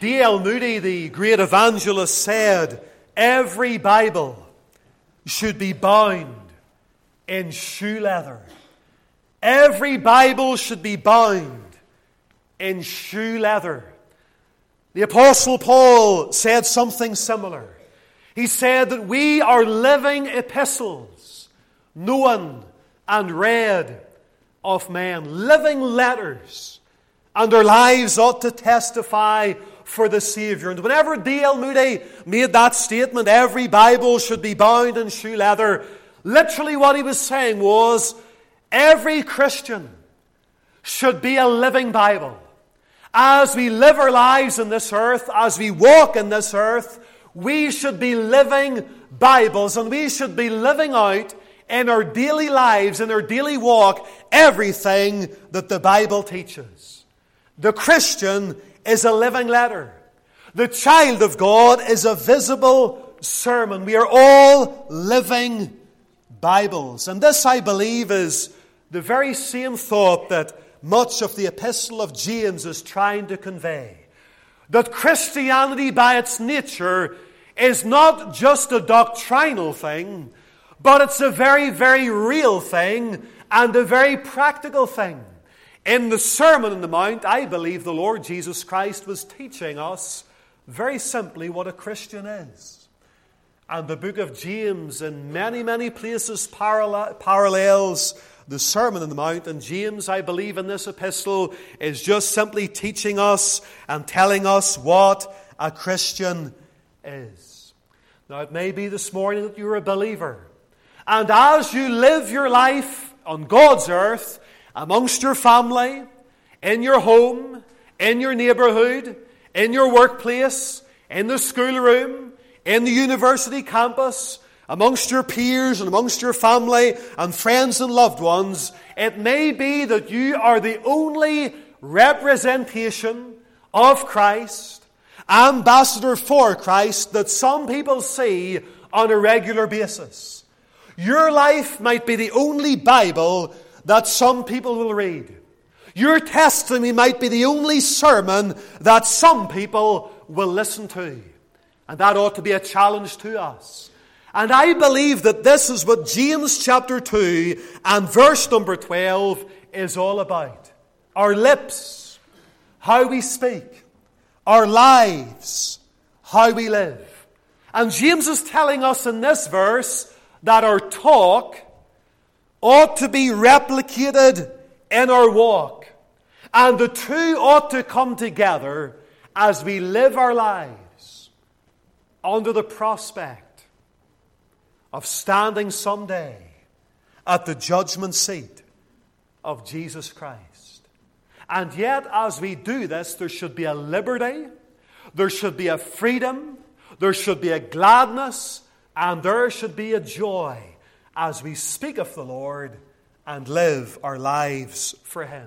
D.L. Moody, the great evangelist, said, every Bible should be bound in shoe leather. Every Bible should be bound in shoe leather. The Apostle Paul said something similar. He said that we are living epistles, known and read of men, living letters, and our lives ought to testify for the Savior. And whenever D.L. Moody made that statement, every Bible should be bound in shoe leather, literally what he was saying was, every Christian should be a living Bible. As we live our lives on this earth, as we walk in this earth, we should be living Bibles, and we should be living out in our daily lives, in our daily walk, everything that the Bible teaches. The Christian is a living letter. The child of God is a visible sermon. We are all living Bibles. And this, I believe, is the very same thought that much of the epistle of James is trying to convey. That Christianity by its nature is not just a doctrinal thing, but it's a very, very real thing and a very practical thing. In the Sermon on the Mount, I believe the Lord Jesus Christ was teaching us very simply what a Christian is. And the book of James in many, many places parallels the Sermon on the Mount. And James, I believe, in this epistle is just simply teaching us and telling us what a Christian is. Now, it may be this morning that you're a believer. And as you live your life on God's earth, amongst your family, in your home, in your neighborhood, in your workplace, in the schoolroom, in the university campus, amongst your peers and amongst your family and friends and loved ones, it may be that you are the only representation of Christ, ambassador for Christ, that some people see on a regular basis. Your life might be the only Bible that some people will read. Your testimony might be the only sermon that some people will listen to. And that ought to be a challenge to us. And I believe that this is what James chapter 2 and verse number 12 is all about. Our lips, how we speak. Our lives, how we live. And James is telling us in this verse that our talk ought to be replicated in our walk. And the two ought to come together as we live our lives under the prospect of standing someday at the judgment seat of Jesus Christ. And yet, as we do this, there should be a liberty, there should be a freedom, there should be a gladness, and there should be a joy as we speak of the Lord and live our lives for Him.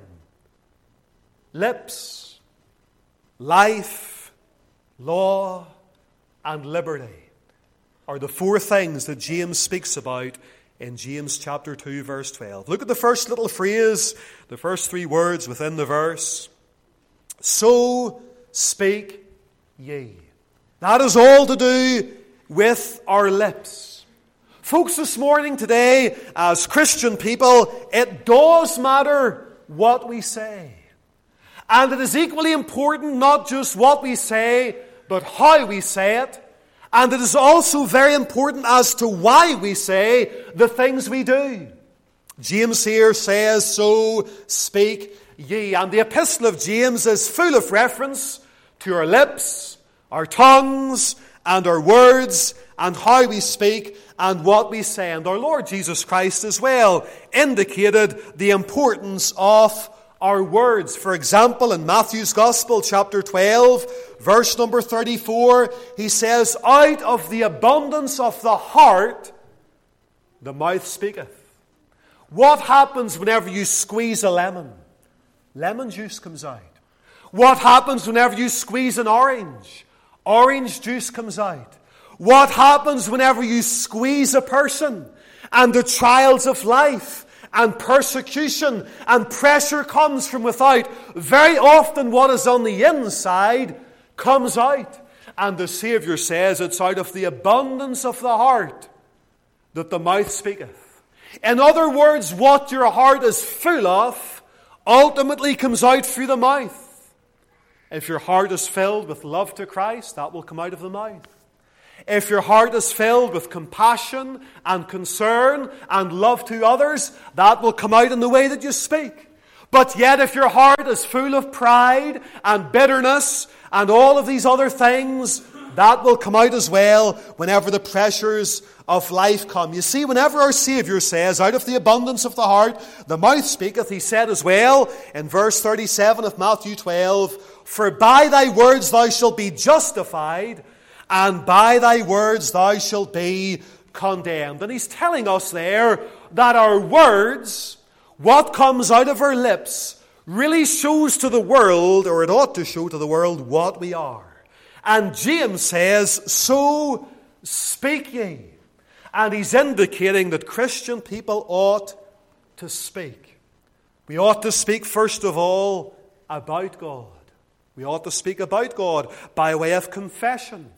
Lips, life, law, and liberty are the four things that James speaks about in James chapter 2, verse 12. Look at the first little phrase, the first three words within the verse. So speak ye. That is all to do with our lips. Folks, this morning, today, as Christian people, it does matter what we say. And it is equally important not just what we say, but how we say it. And it is also very important as to why we say the things we do. James here says, so speak ye. And the epistle of James is full of reference to our lips, our tongues, and our words, and how we speak and what we say. And our Lord Jesus Christ as well indicated the importance of our words. For example, in Matthew's Gospel, chapter 12, verse number 34, he says, out of the abundance of the heart, the mouth speaketh. What happens whenever you squeeze a lemon? Lemon juice comes out. What happens whenever you squeeze an orange? Orange juice comes out. What happens whenever you squeeze a person and the trials of life and persecution and pressure comes from without? Very often what is on the inside comes out. And the Saviour says it's out of the abundance of the heart that the mouth speaketh. In other words, what your heart is full of ultimately comes out through the mouth. If your heart is filled with love to Christ, that will come out of the mouth. If your heart is filled with compassion and concern and love to others, that will come out in the way that you speak. But yet if your heart is full of pride and bitterness and all of these other things, that will come out as well whenever the pressures of life come. You see, whenever our Saviour says, out of the abundance of the heart, the mouth speaketh, he said as well in verse 37 of Matthew 12, for by thy words thou shalt be justified, and by thy words thou shalt be condemned. And he's telling us there that our words, what comes out of our lips, really shows to the world, or it ought to show to the world, what we are. And James says, so speak ye. And he's indicating that Christian people ought to speak. We ought to speak first of all about God. We ought to speak about God by way of confession.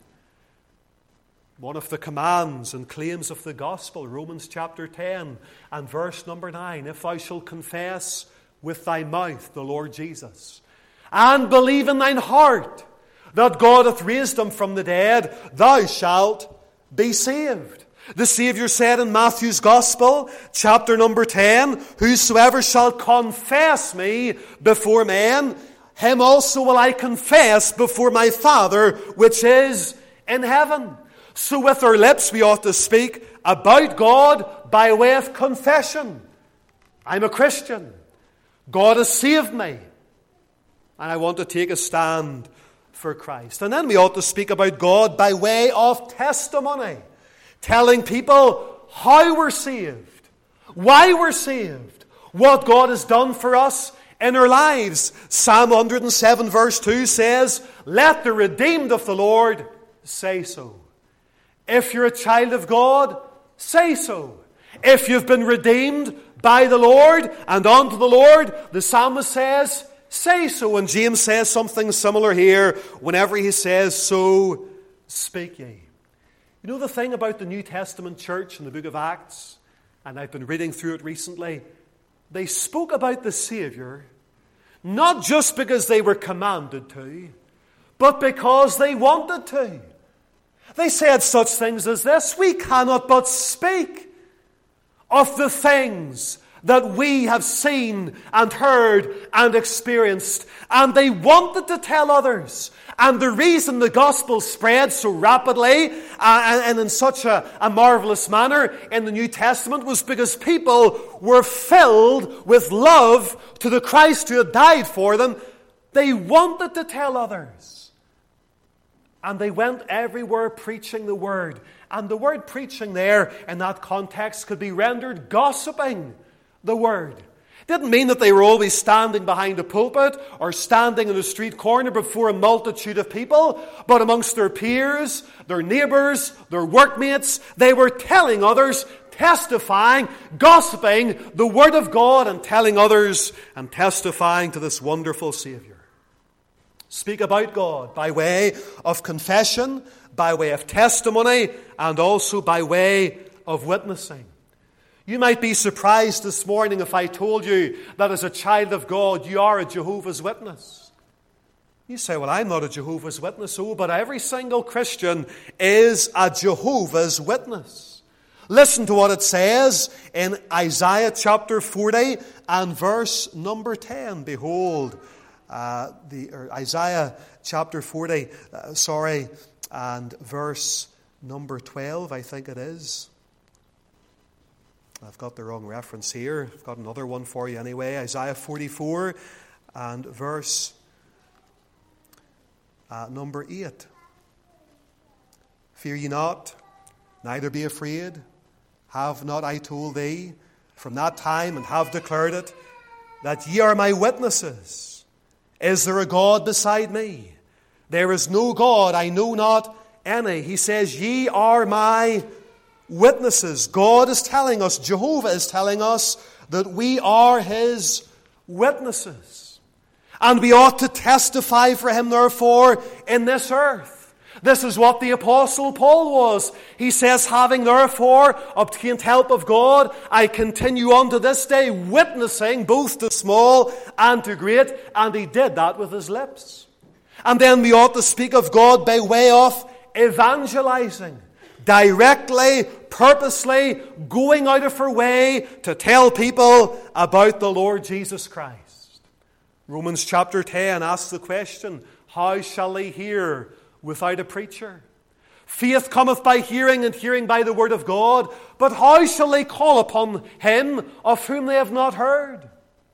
One of the commands and claims of the gospel, Romans chapter 10 and verse number 9, if thou shalt confess with thy mouth the Lord Jesus, and believe in thine heart that God hath raised him from the dead, thou shalt be saved. The Saviour said in Matthew's Gospel, chapter number 10, whosoever shall confess me before men, him also will I confess before my Father which is in heaven. So with our lips we ought to speak about God by way of confession. I'm a Christian. God has saved me. And I want to take a stand for Christ. And then we ought to speak about God by way of testimony. Telling people how we're saved, why we're saved, what God has done for us in our lives. Psalm 107 verse 2 says, let the redeemed of the Lord say so. If you're a child of God, say so. If you've been redeemed by the Lord and unto the Lord, the psalmist says, say so. And James says something similar here whenever he says, so speak ye. You know the thing about the New Testament church in the book of Acts, and I've been reading through it recently, they spoke about the Saviour not just because they were commanded to, but because they wanted to. They said such things as this, we cannot but speak of the things that we have seen and heard and experienced. And they wanted to tell others. And the reason the gospel spread so rapidly and in such a marvelous manner in the New Testament was because people were filled with love to the Christ who had died for them. They wanted to tell others. And they went everywhere preaching the word. And the word preaching there in that context could be rendered gossiping the word. Didn't mean that they were always standing behind a pulpit or standing in a street corner before a multitude of people, but amongst their peers, their neighbours, their workmates, they were telling others, testifying, gossiping the word of God and telling others and testifying to this wonderful Saviour. Speak about God by way of confession, by way of testimony, and also by way of witnessing. You might be surprised this morning if I told you that as a child of God, you are a Jehovah's Witness. You say, well, I'm not a Jehovah's Witness. Oh, but every single Christian is a Jehovah's Witness. Listen to what it says in Isaiah chapter 40 and verse number 10. Behold, Isaiah chapter 40, and verse number 12, I think it is. I've got the wrong reference here. I've got another one for you anyway. Isaiah 44 and verse number 8. Fear ye not, neither be afraid. Have not I told thee from that time and have declared it, that ye are my witnesses? Is there a God beside me? There is no God, I know not any. He says, ye are my witnesses. God is telling us, Jehovah is telling us that we are his witnesses. And we ought to testify for him, therefore, in this earth. This is what the Apostle Paul was. He says, having therefore obtained help of God, I continue unto this day, witnessing both to small and to great. And he did that with his lips. And then we ought to speak of God by way of evangelizing. Directly, purposely, going out of our way to tell people about the Lord Jesus Christ. Romans chapter 10 asks the question, how shall they hear without a preacher? Faith cometh by hearing, and hearing by the word of God. But how shall they call upon him of whom they have not heard?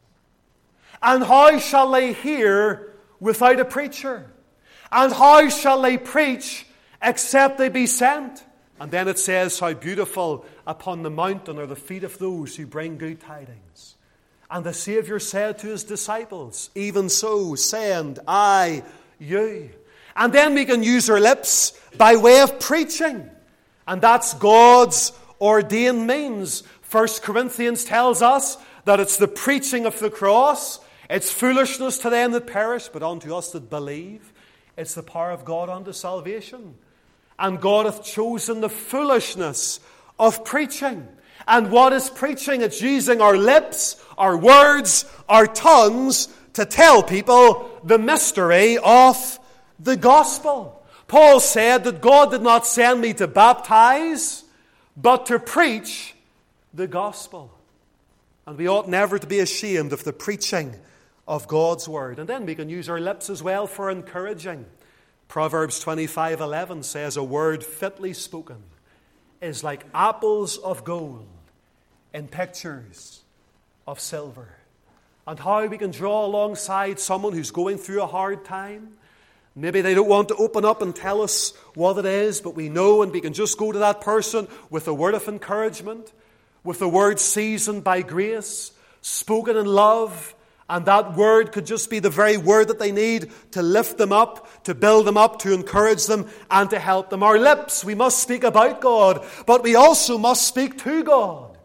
And how shall they hear without a preacher? And how shall they preach except they be sent? And then it says, how beautiful upon the mountain are the feet of those who bring good tidings. And the Saviour said to his disciples, even so send I you. And then we can use our lips by way of preaching. And that's God's ordained means. 1 Corinthians tells us that it's the preaching of the cross. It's foolishness to them that perish, but unto us that believe, it's the power of God unto salvation. And God hath chosen the foolishness of preaching. And what is preaching? It's using our lips, our words, our tongues to tell people the mystery of the gospel. Paul said that God did not send me to baptize, but to preach the gospel. And we ought never to be ashamed of the preaching of God's word. And then we can use our lips as well for encouraging. Proverbs 25:11 says, a word fitly spoken is like apples of gold in pictures of silver. And how we can draw alongside someone who's going through a hard time. Maybe they don't want to open up and tell us what it is, but we know, and we can just go to that person with a word of encouragement, with a word seasoned by grace, spoken in love, and that word could just be the very word that they need to lift them up, to build them up, to encourage them, and to help them. Our lips, we must speak about God, but we also must speak to God.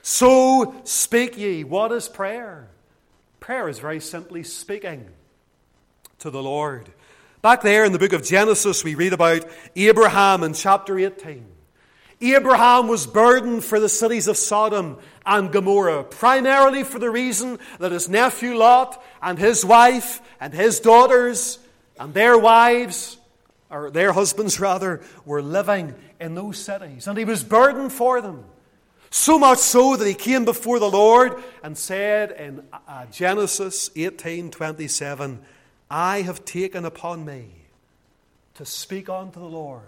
So speak ye. What is prayer? Prayer is very simply speaking to the Lord. Back there in the book of Genesis, we read about Abraham in chapter 18. Abraham was burdened for the cities of Sodom and Gomorrah, primarily for the reason that his nephew Lot and his wife and his daughters and their wives, or their husbands rather, were living in those cities. And he was burdened for them. So much so that he came before the Lord and said in Genesis 18:27, I have taken upon me to speak unto the Lord,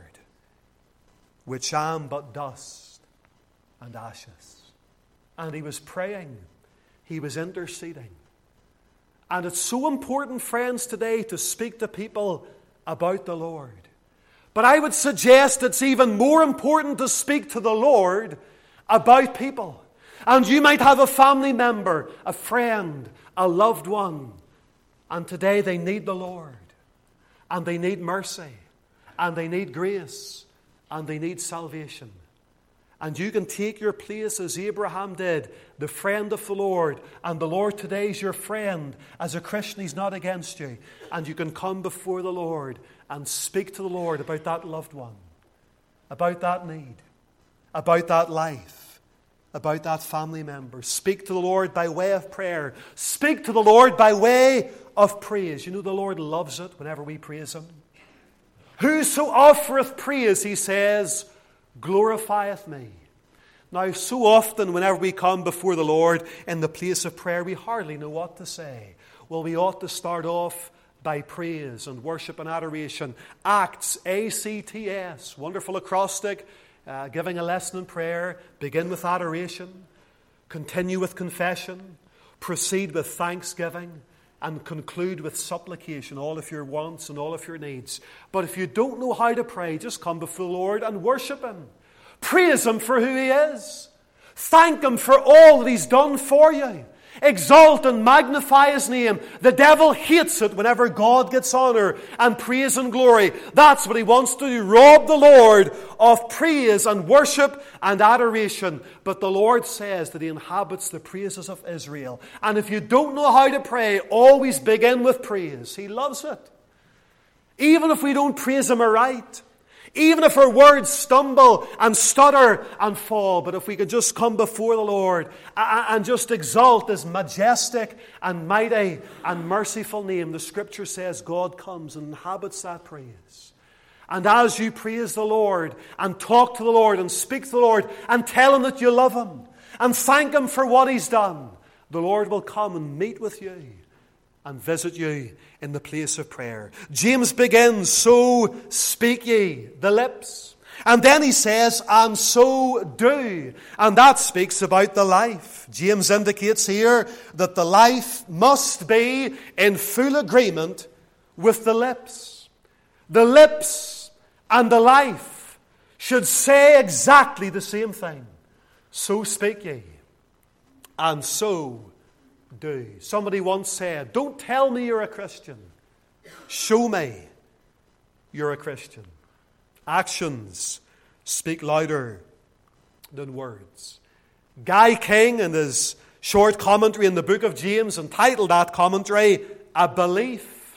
which am but dust and ashes. And he was praying. He was interceding. And it's so important, friends, today to speak to people about the Lord. But I would suggest it's even more important to speak to the Lord about people. And you might have a family member, a friend, a loved one, and today they need the Lord, and they need mercy, and they need grace, and they need salvation. And you can take your place as Abraham did, the friend of the Lord, and the Lord today is your friend. As a Christian, He's not against you. And you can come before the Lord and speak to the Lord about that loved one, about that need, about that life, about that family member. Speak to the Lord by way of prayer. Speak to the Lord by way of praise. You know, the Lord loves it whenever we praise Him. Whoso offereth praise, He says, glorifieth me. Now, so often whenever we come before the Lord in the place of prayer, we hardly know what to say. Well, we ought to start off by praise and worship and adoration. Acts, A-C-T-S, wonderful acrostic, giving a lesson in prayer. Begin with adoration, continue with confession, proceed with thanksgiving, and conclude with supplication, all of your wants and all of your needs. But if you don't know how to pray, just come before the Lord and worship Him. Praise Him for who He is. Thank Him for all that He's done for you. Exalt and magnify His name. The devil hates it whenever God gets honor and praise and glory. That's what he wants to do. Rob the Lord of praise and worship and adoration. But the Lord says that He inhabits the praises of Israel. And if you don't know how to pray, always begin with praise. He loves it. Even if we don't praise Him aright. Even if our words stumble and stutter and fall, but if we could just come before the Lord and just exalt His majestic and mighty and merciful name, the Scripture says God comes and inhabits that praise. And as you praise the Lord and talk to the Lord and speak to the Lord and tell Him that you love Him and thank Him for what He's done, the Lord will come and meet with you and visit you in the place of prayer. James begins, so speak ye, the lips. And then he says, and so do. And that speaks about the life. James indicates here that the life must be in full agreement with the lips. The lips and the life should say exactly the same thing. So speak ye, and so do. Somebody once said, don't tell me you're a Christian. Show me you're a Christian. Actions speak louder than words. Guy King, in his short commentary in the book of James, entitled that commentary, A Belief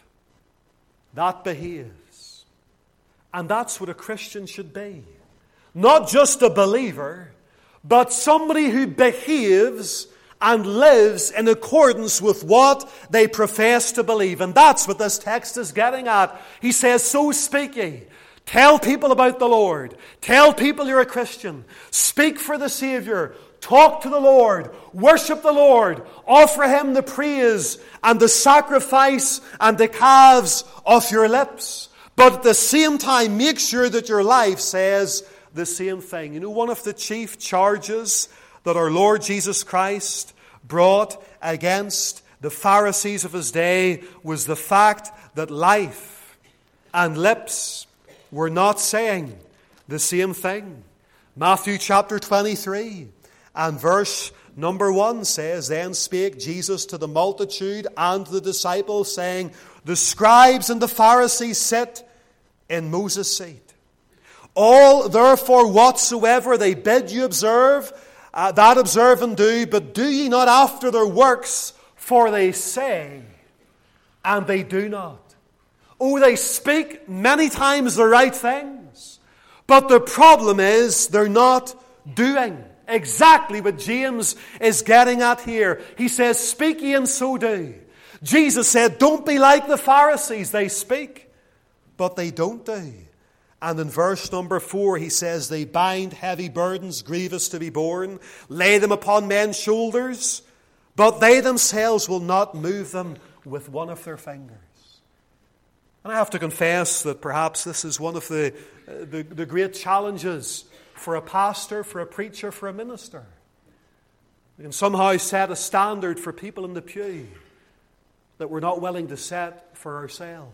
That Behaves. And that's what a Christian should be. Not just a believer, but somebody who behaves and lives in accordance with what they profess to believe. And that's what this text is getting at. He says, so speak ye. Tell people about the Lord. Tell people you're a Christian. Speak for the Savior. Talk to the Lord. Worship the Lord. Offer Him the praise and the sacrifice and the calves of your lips. But at the same time, make sure that your life says the same thing. You know, one of the chief charges that our Lord Jesus Christ brought against the Pharisees of His day was the fact that life and lips were not saying the same thing. Matthew chapter 23 and verse number 1 says, then spake Jesus to the multitude and to the disciples, saying, the scribes and the Pharisees sit in Moses' seat. All therefore whatsoever they bid you observe, that observe and do, but do ye not after their works, for they say, and they do not. Oh, they speak many times the right things, but the problem is they're not doing exactly what James is getting at here. He says, speak ye and so do. Jesus said, don't be like the Pharisees. They speak, but they don't do. And in verse number 4, he says, they bind heavy burdens, grievous to be borne, lay them upon men's shoulders, but they themselves will not move them with one of their fingers. And I have to confess that perhaps this is one of the great challenges for a pastor, for a preacher, for a minister. We can somehow set a standard for people in the pew that we're not willing to set for ourselves.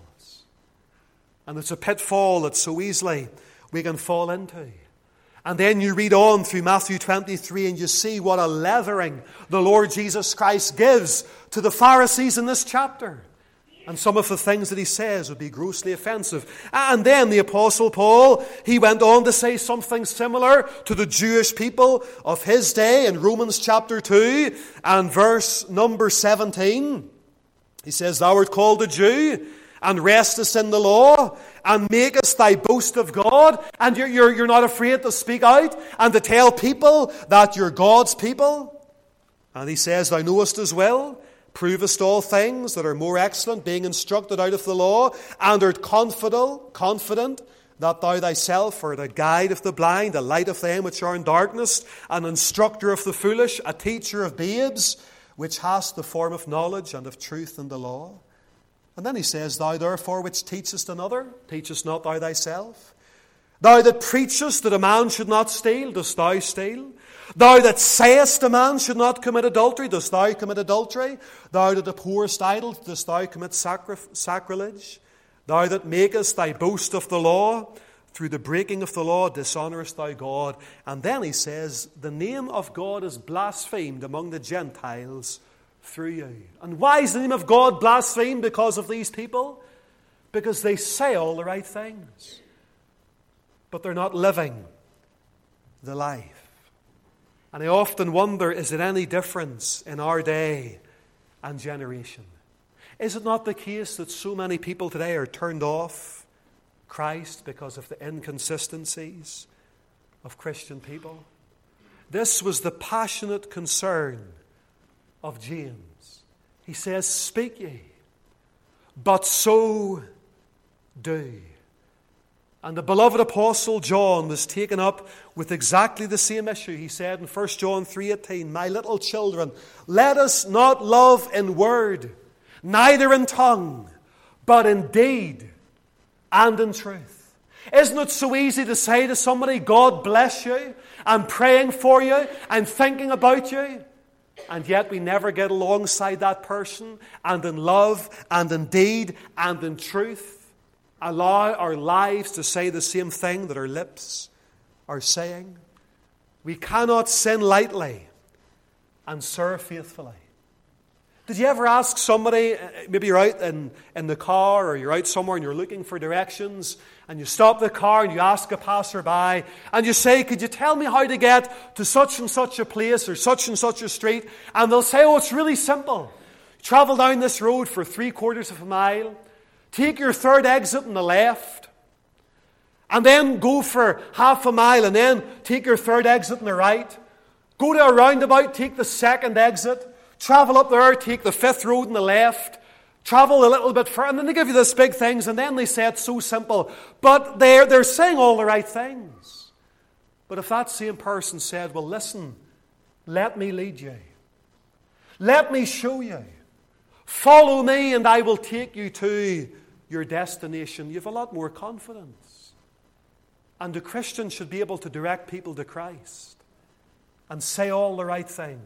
And it's a pitfall that so easily we can fall into. And then you read on through Matthew 23 and you see what a leathering the Lord Jesus Christ gives to the Pharisees in this chapter. And some of the things that he says would be grossly offensive. And then the Apostle Paul, he went on to say something similar to the Jewish people of his day in Romans chapter 2 and verse number 17. He says, thou art called a Jew, and restest in the law, and makest thy boast of God, and you're not afraid to speak out and to tell people that you're God's people. And he says, thou knowest as well, provest all things that are more excellent, being instructed out of the law, and art confident that thou thyself art a guide of the blind, a light of them which are in darkness, an instructor of the foolish, a teacher of babes, which hast the form of knowledge and of truth in the law. And then he says, thou therefore which teachest another, teachest not thou thyself? Thou that preachest that a man should not steal, dost thou steal? Thou that sayest a man should not commit adultery, dost thou commit adultery? Thou that abhorrest idols, dost thou commit sacrilege? Thou that makest thy boast of the law, through the breaking of the law dishonourest thou God. And then he says, the name of God is blasphemed among the Gentiles through you. And why is the name of God blasphemed because of these people? Because they say all the right things, but they're not living the life. And I often wonder, is there any difference in our day and generation? Is it not the case that so many people today are turned off Christ because of the inconsistencies of Christian people? This was the passionate concern of James. He says, "Speak ye, but so do." And the beloved apostle John was taken up with exactly the same issue. He said in 1 John 3:18, "My little children, let us not love in word, neither in tongue, but in deed and in truth." Isn't it so easy to say to somebody, "God bless you, I'm praying for you, I'm thinking about you," and yet we never get alongside that person and in love and in deed and in truth allow our lives to say the same thing that our lips are saying? We cannot sin lightly and serve faithfully. Did you ever ask somebody, maybe you're out in the car or you're out somewhere and you're looking for directions, and you stop the car and you ask a passerby and you say, "Could you tell me how to get to such and such a place or such and such a street?" And they'll say, "Oh, it's really simple. Travel down this road for 3/4 of a mile. Take your third exit on the left, and then go for half a mile, and then take your third exit on the right. Go to a roundabout, take the second exit. Travel up there, take the 5th road on the left. Travel a little bit further." And then they give you these big things, and then they say it's so simple. But they're saying all the right things. But if that same person said, "Well, listen, let me lead you. Let me show you. Follow me and I will take you to your destination," you have a lot more confidence. And a Christian should be able to direct people to Christ and say all the right things.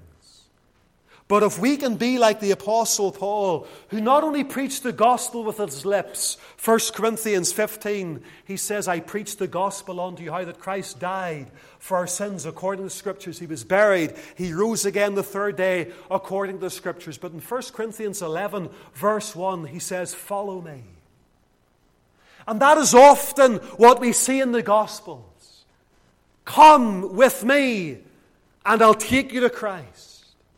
But if we can be like the Apostle Paul, who not only preached the gospel with his lips, 1 Corinthians 15, he says, "I preach the gospel unto you, how that Christ died for our sins according to the Scriptures. He was buried. He rose again the 3rd day according to the Scriptures." But in 1 Corinthians 11, verse 1, he says, "Follow me." And that is often what we see in the Gospels. Come with me and I'll take you to Christ.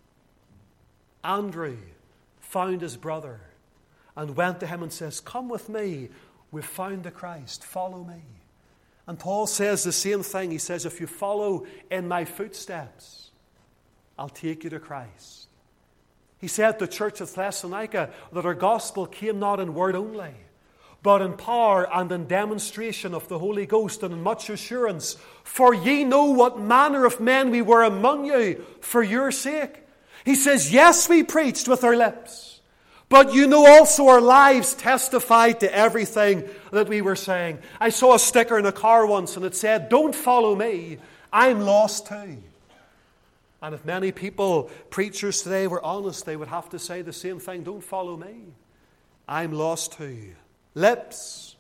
Andrew found his brother and went to him and says, "Come with me, we've found the Christ, follow me." And Paul says the same thing. He says, "If you follow in my footsteps, I'll take you to Christ." He said to the church of Thessalonica that our gospel came not in word only, but in power and in demonstration of the Holy Ghost and in much assurance. "For ye know what manner of men we were among you for your sake." He says, yes, we preached with our lips, but you know also our lives testified to everything that we were saying. I saw a sticker in a car once and it said, "Don't follow me, I'm lost too." And if many people, preachers today, were honest, they would have to say the same thing. Don't follow me, I'm lost too. Lips,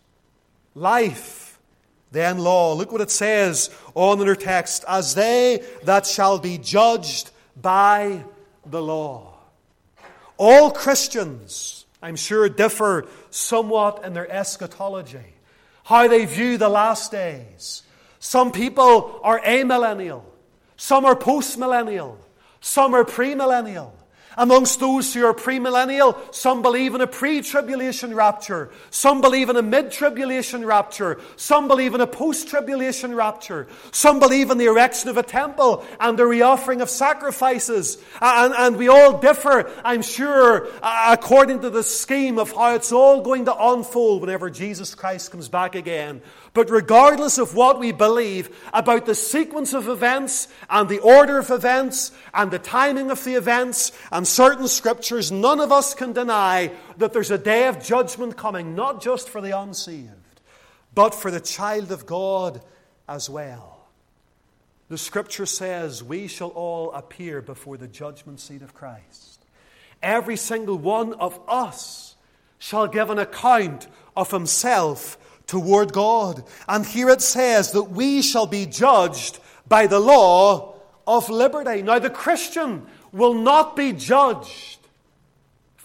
life, then law. Look what it says on in our text. "As they that shall be judged by the law." All Christians, I'm sure, differ somewhat in their eschatology, how they view the last days. Some people are amillennial, some are postmillennial, some are premillennial. Amongst those who are premillennial, some believe in a pre-tribulation rapture. Some believe in a mid-tribulation rapture. Some believe in a post-tribulation rapture. Some believe in the erection of a temple and the reoffering of sacrifices. And we all differ, I'm sure, according to the scheme of how it's all going to unfold whenever Jesus Christ comes back again. But regardless of what we believe about the sequence of events and the order of events and the timing of the events and certain scriptures, none of us can deny that there's a day of judgment coming, not just for the unsaved, but for the child of God as well. The scripture says we shall all appear before the judgment seat of Christ. Every single one of us shall give an account of himself toward God. And here it says that we shall be judged by the law of liberty. Now, the Christian will not be judged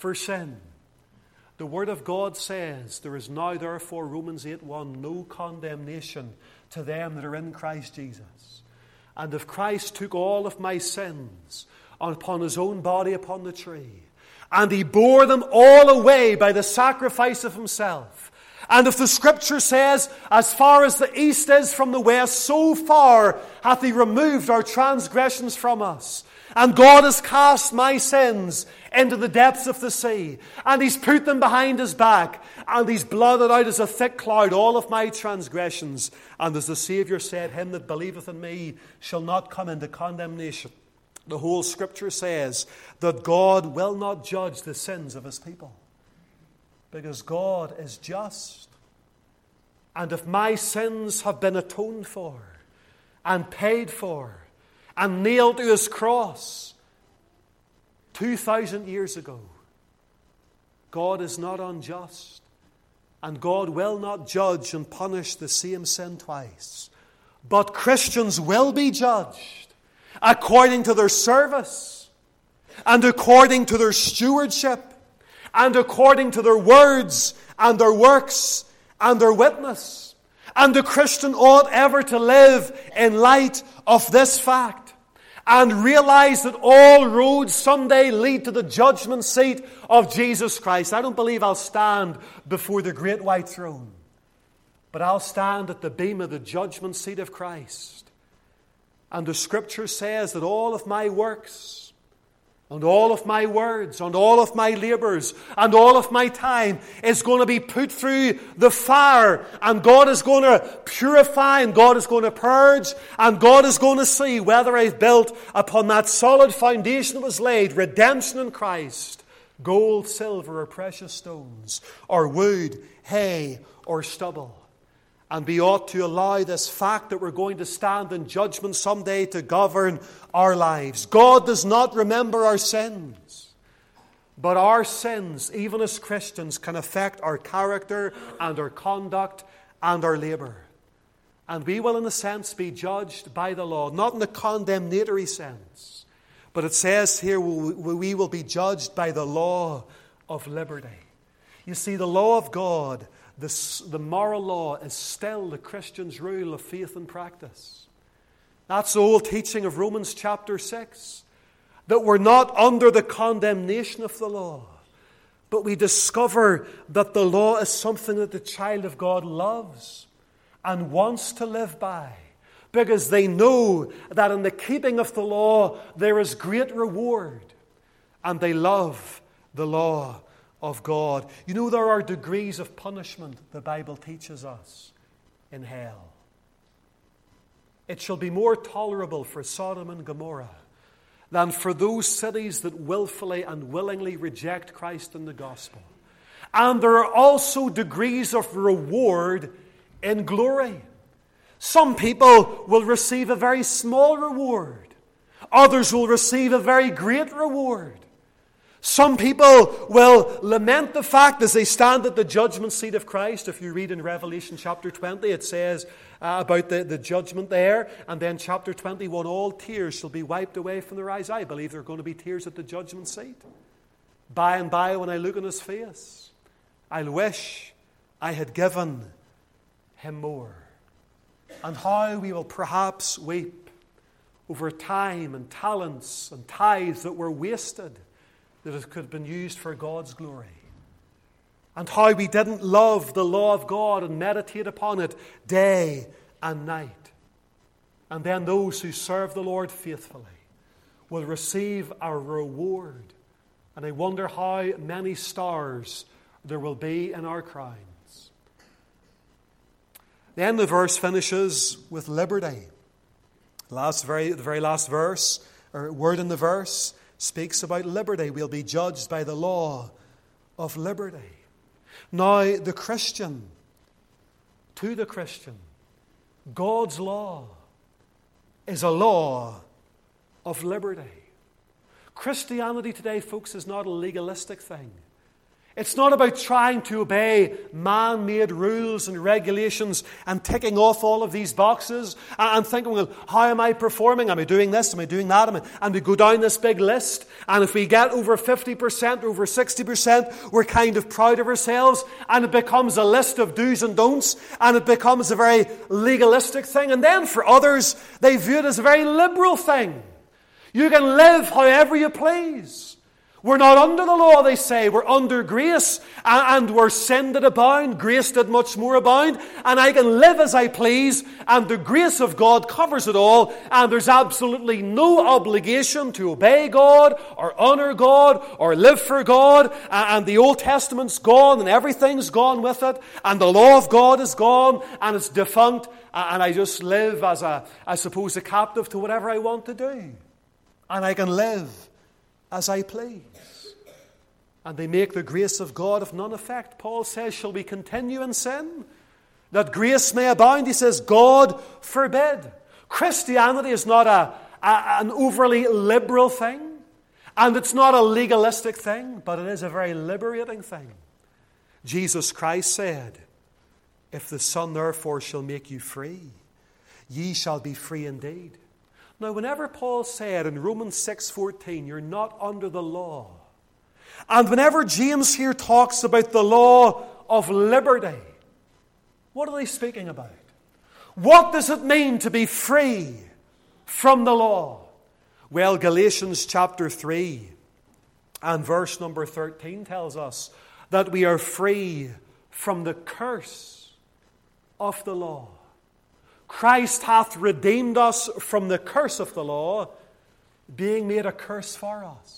for sin. The Word of God says, there is now therefore, Romans 8:1, no condemnation to them that are in Christ Jesus. And if Christ took all of my sins upon his own body upon the tree, and he bore them all away by the sacrifice of himself, and if the Scripture says, as far as the east is from the west, so far hath he removed our transgressions from us. And God has cast my sins into the depths of the sea, and he's put them behind his back, and he's blotted out as a thick cloud all of my transgressions. And as the Saviour said, him that believeth in me shall not come into condemnation. The whole Scripture says that God will not judge the sins of his people, because God is just. And if my sins have been atoned for and paid for and nailed to his cross 2,000 years ago, God is not unjust, and God will not judge and punish the same sin twice. But Christians will be judged according to their service, and according to their stewardship, and according to their words and their works and their witness. And the Christian ought ever to live in light of this fact, and realize that all roads someday lead to the judgment seat of Jesus Christ. I don't believe I'll stand before the great white throne, but I'll stand at the beam of the judgment seat of Christ. And the Scripture says that all of my works, and all of my words, and all of my labors, and all of my time is going to be put through the fire. And God is going to purify, and God is going to purge, and God is going to see whether I've built upon that solid foundation that was laid, redemption in Christ, gold, silver, or precious stones, or wood, hay, or stubble. And we ought to allow this fact that we're going to stand in judgment someday to govern our lives. God does not remember our sins, but our sins, even as Christians, can affect our character and our conduct and our labor. And we will, in a sense, be judged by the law, not in the condemnatory sense, but it says here we will be judged by the law of liberty. You see, the law of God, the moral law, is still the Christian's rule of faith and practice. That's the old teaching of Romans chapter 6, that we're not under the condemnation of the law, but we discover that the law is something that the child of God loves and wants to live by, because they know that in the keeping of the law there is great reward, and they love the law of God. You know, there are degrees of punishment, the Bible teaches us, in hell. It shall be more tolerable for Sodom and Gomorrah than for those cities that willfully and willingly reject Christ and the gospel. And there are also degrees of reward in glory. Some people will receive a very small reward. Others will receive a very great reward. Some people will lament the fact as they stand at the judgment seat of Christ. If you read in Revelation chapter 20, it says about the judgment there. And then chapter 21, all tears shall be wiped away from their eyes. I believe there are going to be tears at the judgment seat. By and by, when I look on his face, I'll wish I had given him more. And how we will perhaps weep over time and talents and tithes that were wasted, that it could have been used for God's glory. And how we didn't love the law of God and meditate upon it day and night. And then those who serve the Lord faithfully will receive a reward. And I wonder how many stars there will be in our crowns. Then the verse finishes with liberty. The very last verse, or word in the verse, speaks about liberty. We'll be judged by the law of liberty. Now, to the Christian, God's law is a law of liberty. Christianity today, folks, is not a legalistic thing. It's not about trying to obey man-made rules and regulations and ticking off all of these boxes and thinking, well, how am I performing? Am I doing this? Am I doing that? And we go down this big list. And if we get over 50%, over 60%, we're kind of proud of ourselves. And it becomes a list of do's and don'ts. And it becomes a very legalistic thing. And then for others, they view it as a very liberal thing. You can live however you please. We're not under the law, they say. We're under grace. And where sin did abound, grace did much more abound. And I can live as I please. And the grace of God covers it all. And there's absolutely no obligation to obey God or honor God or live for God. And the Old Testament's gone and everything's gone with it. And the law of God is gone and it's defunct. And I just live as a captive to whatever I want to do. And I can live as I please. And they make the grace of God of none effect. Paul says, shall we continue in sin, that grace may abound? He says, God forbid. Christianity is not an overly liberal thing, and it's not a legalistic thing, but it is a very liberating thing. Jesus Christ said, if the Son therefore shall make you free, ye shall be free indeed. Now, whenever Paul said in Romans 6:14, you're not under the law, and whenever James here talks about the law of liberty, what are they speaking about? What does it mean to be free from the law? Well, Galatians chapter 3 and verse number 13 tells us that we are free from the curse of the law. Christ hath redeemed us from the curse of the law, being made a curse for us.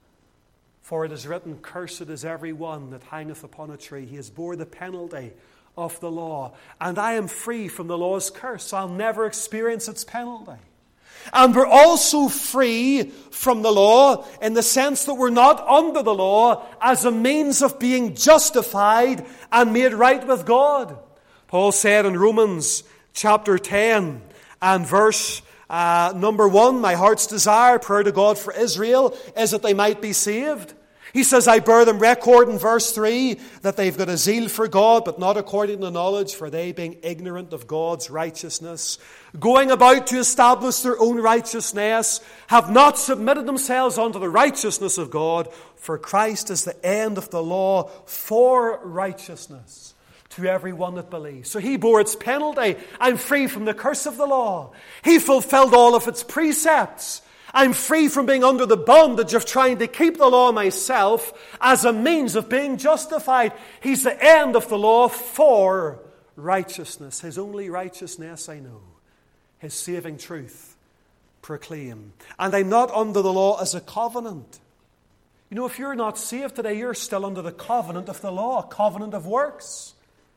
For it is written, cursed is every one that hangeth upon a tree. He has bore the penalty of the law. And I am free from the law's curse. I'll never experience its penalty. And we're also free from the law in the sense that we're not under the law as a means of being justified and made right with God. Paul said in Romans chapter 10 and verse number 1, my heart's desire, prayer to God for Israel, is that they might be saved. He says, I bear them record in verse 3 that they've got a zeal for God, but not according to knowledge, for they being ignorant of God's righteousness, going about to establish their own righteousness, have not submitted themselves unto the righteousness of God, for Christ is the end of the law for righteousness to everyone that believes. So he bore its penalty. I'm free from the curse of the law. He fulfilled all of its precepts. I'm free from being under the bondage of trying to keep the law myself as a means of being justified. He's the end of the law for righteousness. His only righteousness I know. His saving truth proclaim. And I'm not under the law as a covenant. You know, if you're not saved today, you're still under the covenant of the law, a covenant of works.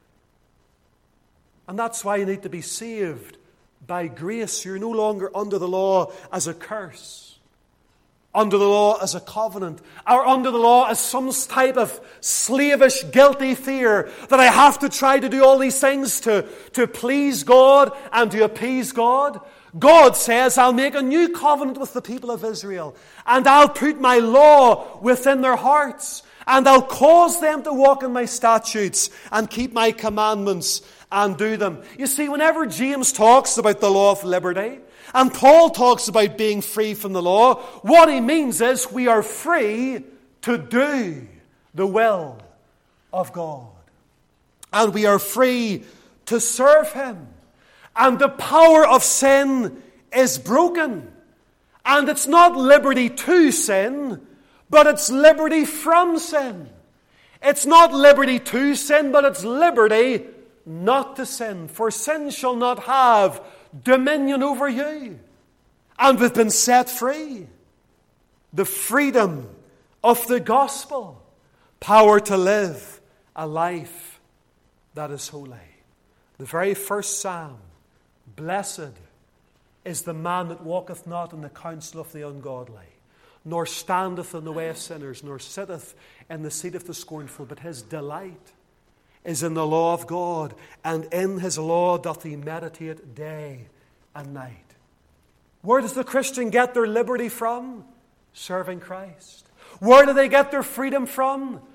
And that's why you need to be saved by grace. You're no longer under the law as a curse, under the law as a covenant, or under the law as some type of slavish, guilty fear that I have to try to do all these things to please God and to appease God. God says, I'll make a new covenant with the people of Israel, and I'll put my law within their hearts, and I'll cause them to walk in my statutes and keep my commandments and do them. You see, whenever James talks about the law of liberty, and Paul talks about being free from the law, what he means is we are free to do the will of God. And we are free to serve Him. And the power of sin is broken. And it's not liberty to sin, but it's liberty from sin. It's not liberty to sin, but it's liberty not to sin. For sin shall not have dominion over you. And we've been set free. The freedom of the gospel. Power to live a life that is holy. The very first psalm. Blessed is the man that walketh not in the counsel of the ungodly, nor standeth in the way of sinners, nor sitteth in the seat of the scornful, but his delight is in the law of God, and in his law doth he meditate day and night. Where does the Christian get their liberty from? Serving Christ. Where do they get their freedom from?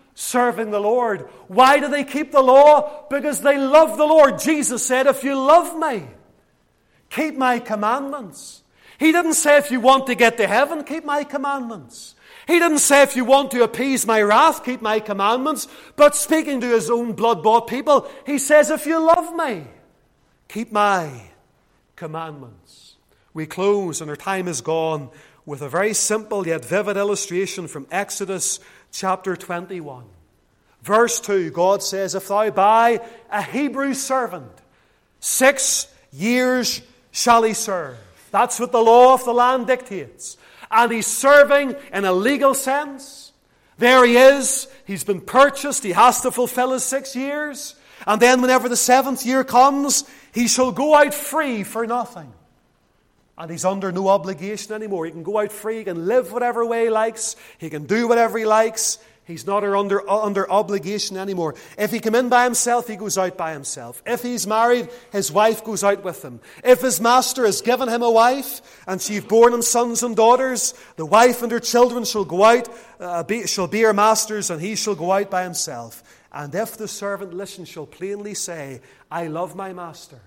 serving the Lord. Why do they keep the law? Because they love the Lord. Jesus said, if you love me, keep my commandments. He didn't say if you want to get to heaven, keep my commandments. He didn't say if you want to appease my wrath, keep my commandments. But speaking to his own blood-bought people, he says, if you love me, keep my commandments. We close, and our time is gone, with a very simple yet vivid illustration from Exodus chapter 21. Verse 2, God says, if thou buy a Hebrew servant, 6 years shall he serve. That's what the law of the land dictates. And he's serving in a legal sense. There he is. He's been purchased. He has to fulfill his 6 years. And then whenever the 7th year comes, he shall go out free for nothing. And he's under no obligation anymore. He can go out free. He can live whatever way he likes. He can do whatever he likes. He's not under obligation anymore. If he come in by himself, he goes out by himself. If he's married, his wife goes out with him. If his master has given him a wife, and she've borne him sons and daughters, the wife and her children shall go out, shall be her masters, and he shall go out by himself. And if the servant, listen, shall plainly say, I love my master,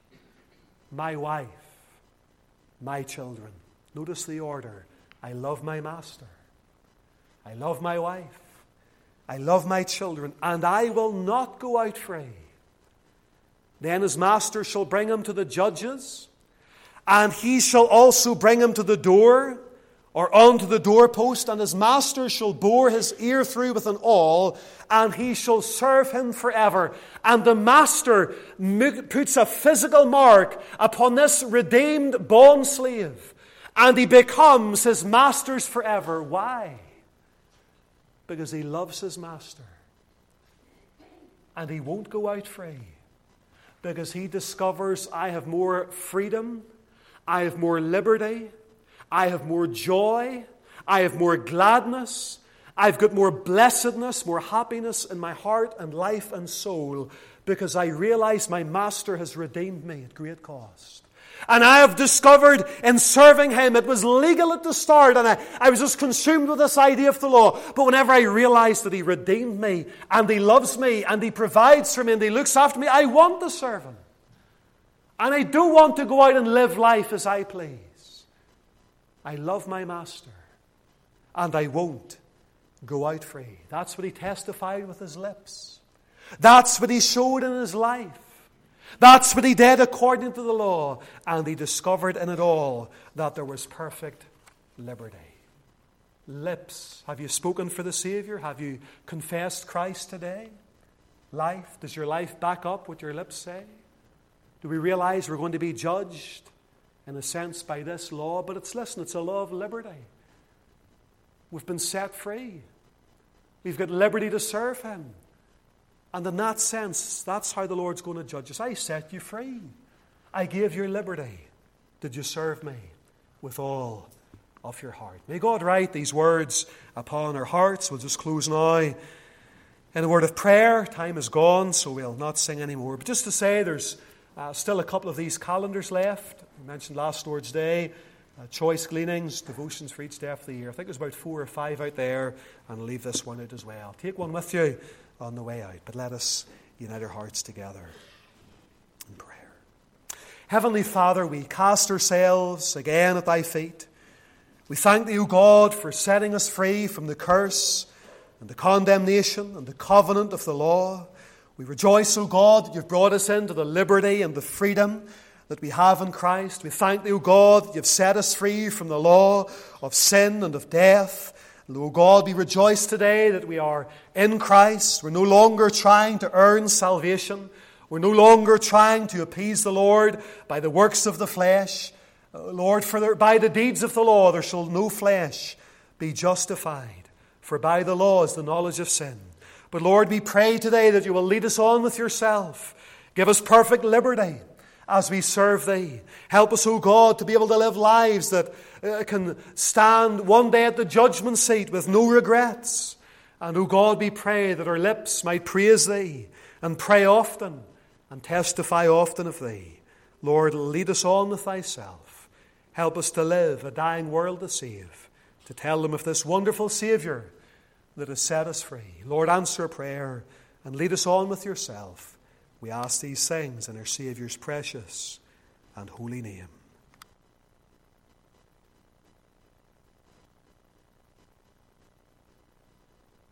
my wife, my children. Notice the order. I love my master. I love my wife. I love my children, and I will not go out free. Then his master shall bring him to the judges, and he shall also bring him to the door, or onto the doorpost, and his master shall bore his ear through with an awl, and he shall serve him forever. And the master puts a physical mark upon this redeemed bond slave, and he becomes his master's forever. Why? Because he loves his master. And he won't go out free. Because he discovers, I have more freedom, I have more liberty, I have more joy, I have more gladness, I've got more blessedness, more happiness in my heart and life and soul, because I realize my master has redeemed me at great cost. And I have discovered in serving him, it was legal at the start, and I was just consumed with this idea of the law. But whenever I realized that he redeemed me, and he loves me, and he provides for me, and he looks after me, I want to serve him. And I do want to go out and live life as I please. I love my master, and I won't go out free. That's what he testified with his lips. That's what he showed in his life. That's what he did according to the law. And he discovered in it all that there was perfect liberty. Lips. Have you spoken for the Savior? Have you confessed Christ today? Life. Does your life back up what your lips say? Do we realize we're going to be judged, in a sense, by this law? But it's a law of liberty. We've been set free. We've got liberty to serve him. And in that sense, that's how the Lord's going to judge us. I set you free. I gave you liberty. Did you serve me with all of your heart? May God write these words upon our hearts. We'll just close now in a word of prayer. Time is gone, so we'll not sing anymore. But just to say, there's still a couple of these calendars left. We mentioned last Lord's Day, choice gleanings, devotions for each day of the year. I think there's about 4 or 5 out there, and I'll leave this one out as well. Take one with you on the way out. But let us unite our hearts together in prayer. Heavenly Father, we cast ourselves again at thy feet. We thank thee, O God, for setting us free from the curse and the condemnation and the covenant of the law. We rejoice, O God, that you've brought us into the liberty and the freedom that we have in Christ. We thank thee, O God, that you've set us free from the law of sin and of death. And, O God, we rejoice today that we are in Christ. We're no longer trying to earn salvation. We're no longer trying to appease the Lord by the works of the flesh. Lord, by the deeds of the law there shall no flesh be justified. For by the law is the knowledge of sin. But Lord, we pray today that you will lead us on with yourself. Give us perfect liberty as we serve thee. Help us, O God, to be able to live lives that can stand one day at the judgment seat with no regrets. And, O God, we pray that our lips might praise thee and pray often and testify often of thee. Lord, lead us on with thyself. Help us to live a dying world to save, to tell them of this wonderful Saviour that has set us free. Lord, answer prayer and lead us on with yourself. We ask these things in our Saviour's precious and holy name.